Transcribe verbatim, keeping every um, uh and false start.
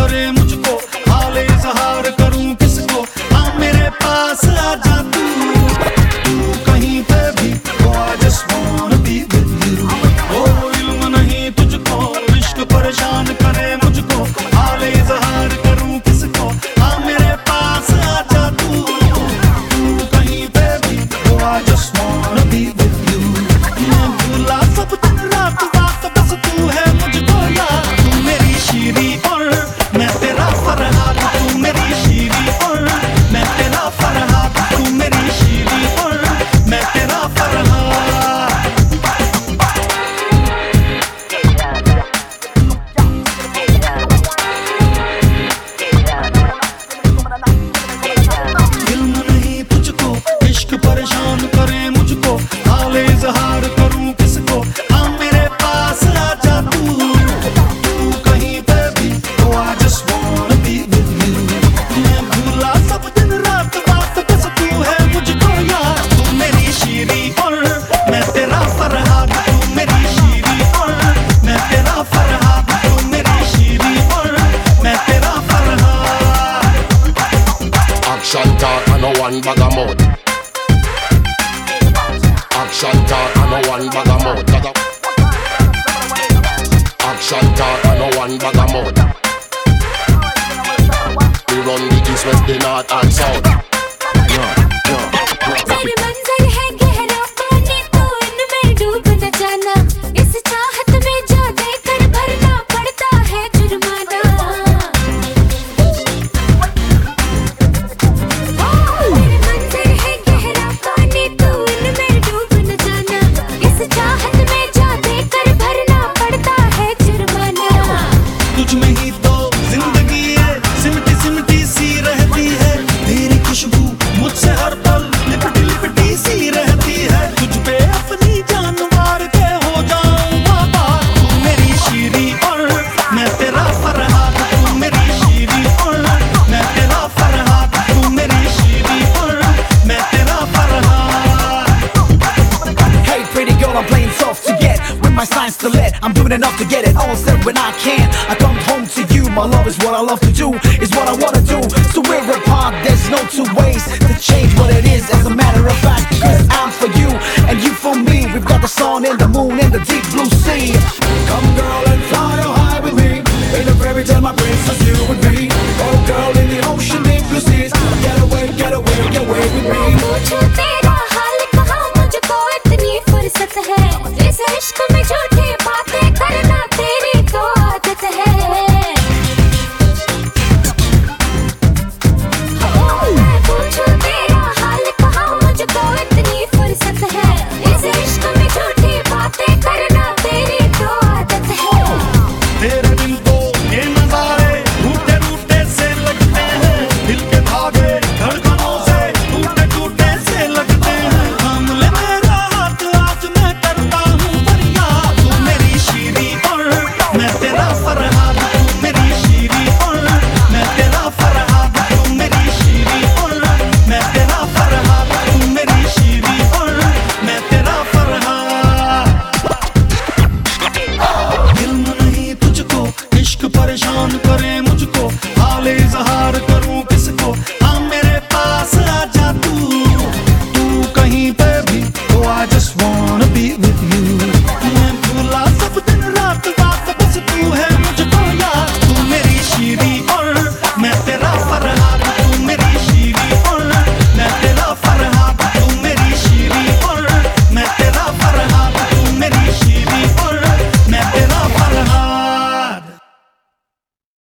करे मुझको, हाल इजहार करूं किसको, हाँ मेरे पास आ जा तू, तू कहीं पे भी, oh I just wanna be with you। ओ इल्म नहीं तुझको, इश्क परेशान करे मुझको, हाल इजहार करूं किसको, हाँ मेरे पास आ जा तू, तू कहीं पे भी, oh I just wanna be with you। मैं भूला सब दिन रात बात, बस तू है मुझको याद, तू मेरी शीरी और मैं तेरा फरहाद, तू मेरी शीरी और मैं तेरा फरहाद, तू मेरी शीरी और मैं तेरा फरहाद। इल्म नहीं तुझको, इश्क परेशान करे मुझको, हाल इजहार करूं किसको, हाँ मेरे पास आ जा तू, तू कहीं पे भी, oh I just wanna be with you। मैं भूला सब दिन रात बात, बस तू है मुझको याद, तू मेरी शीरी और मैं तेरा फरहाद, तू मेरी शीरी और मैं तेरा फरहाद, तू मेरी शीरी और मैं तेरा Farhad. Action talk and no one bag of mouth. Action talk and no one bag of mouth. Action talk and no one bag of mouth. We run the east, west, the north and south. तेरे मंजर है गहरा पानी, तो इनमें डूब न जाना, इस चाहत में जा देकर भरना पड़ता है जुर्माना। तेरे मंजर है गहरा पानी, तो इनमें डूब न जाना, इस चाहत में जा देकर भरना पड़ता है जुर्माना। तुझ में ही तो जिंदगी है, सिमटी सिमटी सी रहती है, तेरी खुशबू मुझसे हर पल लिपटी लिपटी सी रहती है, तुझ पे अपनी जान मार के हो जाऊं आबाद, तू मेरी शीरी और मैं तेरा फरहाद, तू मेरी शीरी और मैं तेरा फरहाद, तू मेरी शीरी और मैं तेरा Farhad. Hey pretty girl, I'm playing soft to get, with my signs to let, I'm doing enough to get it all said when I can. I come home to you, my love is what I love to do, is what I wanna do. So we're apart, there's no two ways to change what it is, as a matter of fact, cause I'm for you and you for me. We've got the sun and the moon and the deep blue sea. Come girl and fly high with me, in a fairy tale my princess you would be. Oh girl,